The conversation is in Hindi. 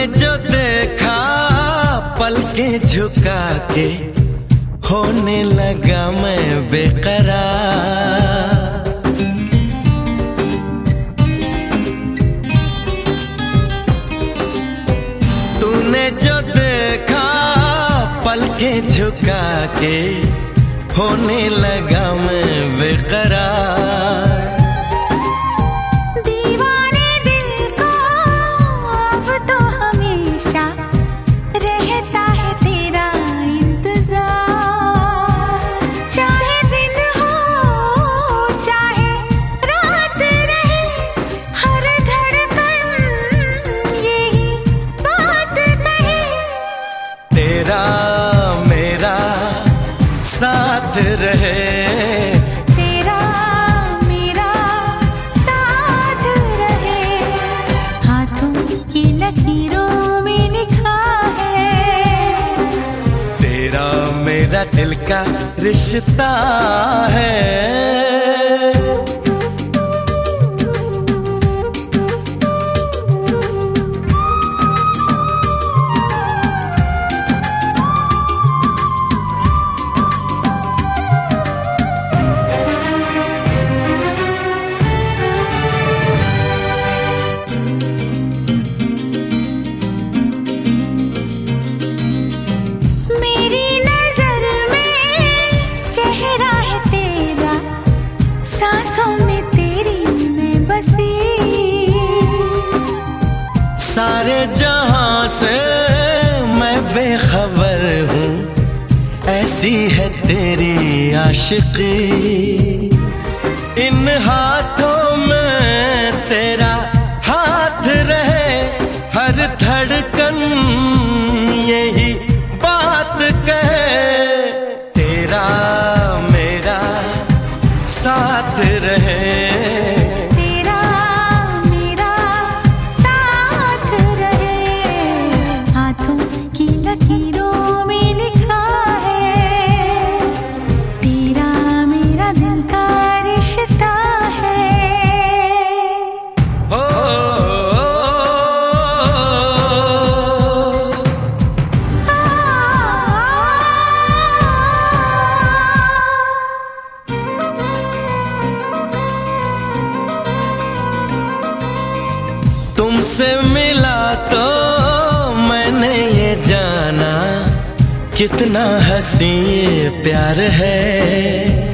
तूने जो देखा पलकें झुका के, होने लगा मैं बेकरार। तूने जो देखा पलकें झुका के, होने लगा मैं बेकरार। दीवाने दिल को अब तो हमेशा रहता है तेरा इंतजार। चाहे दिन हो चाहे रात रहे, हर धड़कन यही बात कहे। तेरा मेरा साथ रहे, तेरा मेरा साथ रहे। हाथों की लकीरों में लिखा है, तेरा मेरा दिल का रिश्ता है। सारे जहां से मैं बेखबर हूँ, ऐसी है तेरी आशिकी। इन हाथों में तेरा हाथ रहे, हर धड़कन यही बात कहे। तेरा मेरा साथ रहे, लकीरों में लिखा है, तेरा मेरा दिल का रिश्ता है। ओ, तुमसे मिला तो मैंने ये जाना, कितना हसीन प्यार है।